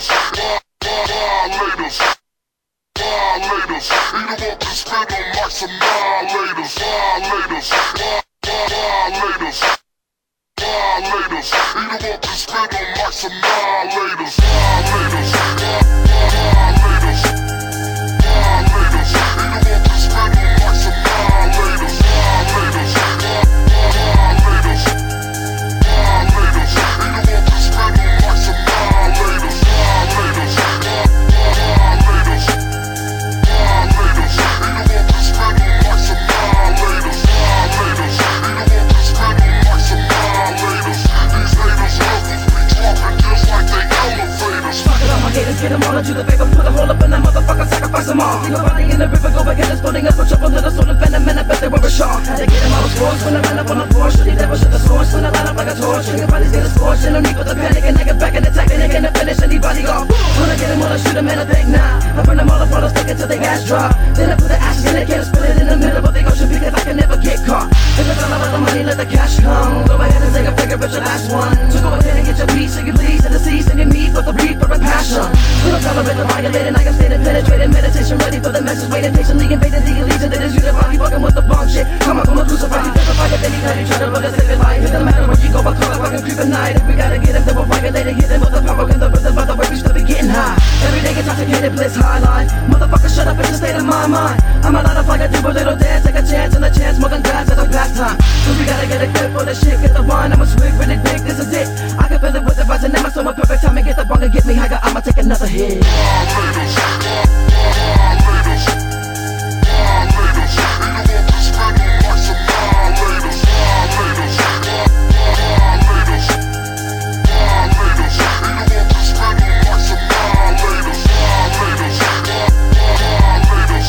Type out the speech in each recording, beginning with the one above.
violators, violators. Eat 'em up and spit 'em like some violators, violators, violators, violators. Eat 'em up and spit 'em like some violators, violators, violators, violators. Eat 'em up and spit 'em like some violators, violators, violators, violators. Eat 'em up and spit 'em like some violators, violators, violators, violators. Eat 'em up and spit 'em like some violators, violators. Eat 'em up and spit 'em like some violators. These haters love us, we dropping just like they elevators. Fuck it, all my haters, get them all into the paper. Put a hole up in that motherfucker, sacrifice them all. Leave a body in the river, go back and it's floating up. Trouble to the soul of venom, and I bet they were a shark. Had to get them all scores when I ran up on the porch. They never shut the source when I line up like a torch. Your bodies get scorched, and no need for the panic. And I get back and attack, and they gonna finish anybody off. When I get them all, I shoot them and I think nah. I burn them all up on a stick until they gas drop. Then I put the ashes in the can and split it in the middle of the ocean because I can never get caught. If it's all about the money, let the cash come. Go ahead and take a figure, but your last one. So go ahead and get your piece, so you please, and the seas and your meat with the reaper and passion. We don't tolerate the violating, I am standing penetrating meditation, ready for the message, waiting patiently, invading the illusion that is you the body, fucking with the bunk shit. Come on, crucify you, testify if anytime you try to look at save your life. It doesn't matter where you go, I call it fucking creep at night. If we gotta get him, then we'll violate and hit him with the power and the rhythm, by the way we still be getting high. Every day intoxicated, bliss, high line. Motherfucker, shut up, it's a state of my mind. I'm a lot of like I do a little dance, take a chance and a chance, more than glass at a pastime. Cause we gotta get a clip for the shit, get the wine, I'ma swig really big, this is it. I can feel it with the rising in my stomach, perfect time and get the bong and get me higher, I'ma take another hit. Violators, violators, violators. Eat 'em up and spit 'em like some violators, violators, violators, violators. Eat 'em up and spit 'em like some violators, violators, violators,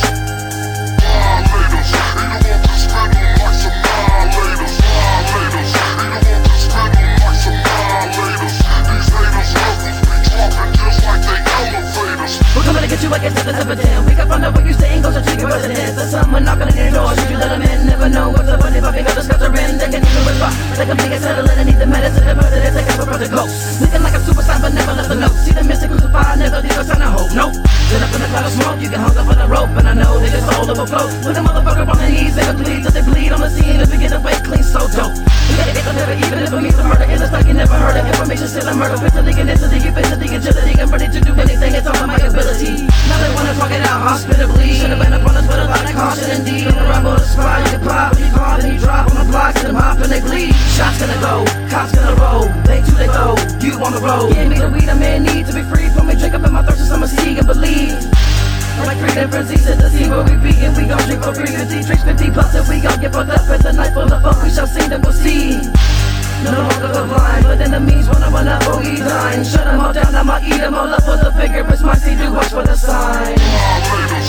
violators. Eat 'em up and spit 'em like some violators, violators. Eat 'em up and spit 'em like some violators. These haters love us, we dropping just like they elevators. We're coming to get you like it's nothing ever damn. We can find out what you saying, goes to your residence. There's someone knocking on your door, should you let them in? Never know what's up, but if I think I'll discuss her in, they can even whisper. They can make it settle and I need the medicine, the murder, they have a project ghost. Looking like a superstar, but never left a note. See the mystic crucified, never leave a sign of hope, nope. Sit up in a cloud of smoke, you get hung up on a rope, and I know they just all overflow. With a motherfucker on their knees, they bleed till they bleed on the scene, and we get away clean, so dope. We gotta get them never, even if it means a murder, it's like you never heard of information, still a murder. Mentally and instantly, you basically agility, I'm ready to do anything, it's all on my ability. Now they wanna talk it out hospitably. Should've been up on us with a lot of caution indeed. On the rumble, the spot, you can pop, when you call, then you drop on the blocks, and them hop and they bleed. Shots gonna go, cops gonna roll, they too they go, you on the road. Give me the weed I'm in need to be free from me, drink up in my thirst, so I'ma see and believe. Like freedom frenzies at the sea where we be, and we gon' drink for free, 50 drinks, 50 plus, and we gon' get fucked up at the night full of fun, we shall see, then we'll see. No longer the blind, but enemies wanna run up or eat dine. Shut them all down, I'ma eat them all up for the figure, it's my seed, do watch for the sign. Violators,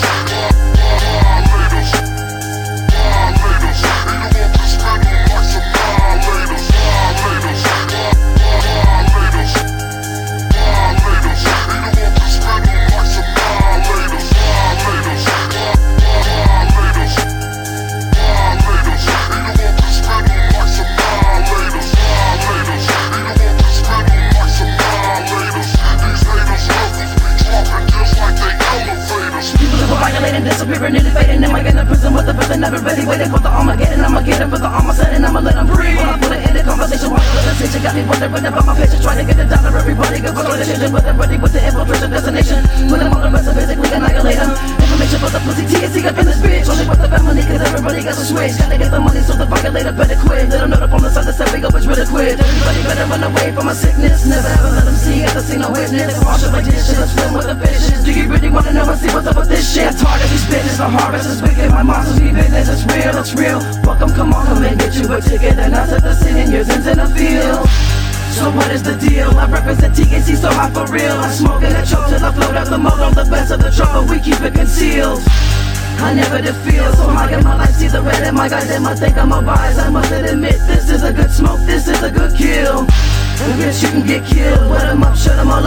violators, violators. Eat 'em up and spit 'em like some violators, violators, violators, violators. Eat 'em up and spit 'em like some violators, violators, violators, violators. Eat 'em up and spit 'em like some violators, violators. Eat 'em up and spit 'em like some violators. These haters love us, we dropping just like they elevators. People who are violating, disappearing, and fading. Am I in the prison with the prison never ready? Waiting for the Armageddon, I'ma get him for the Armageddon, I'ma let him breathe. When I put it in the conversation, while the decision got me wondering about my patience, trying to get the dollar, everybody good for the decision, but I'm ready with the infiltration destination. Put them on the rest of physically annihilate them. Information for the pussy, TNC up in this bitch. Only with the family, cause everybody got some switch. Gotta get the money, so the violator better quit. Let them know up on the side that said we go, it's really quit. Everybody better run away from my sickness. Never ever let them see, got to see no witness. Wash up my dishes, I'm swim with the fishes. Do you really wanna know and see what's up with this shit? Target these bitches, the harvest is wicked. My monsters be business, it's real, it's real. Welcome, come on, come and get you a ticket. And I set the scene in yours into the field. So what is the deal? I represent TNC, so hot for real. I smoke and I choke till I float out the mold on the best of the trouble. We keep it concealed. I never did feel so high in my life. See the red in my guys, they might think I'm a rise. I must admit, this is a good smoke, this is a good kill. And bitch, you can get killed. Wet 'em up, shut 'em all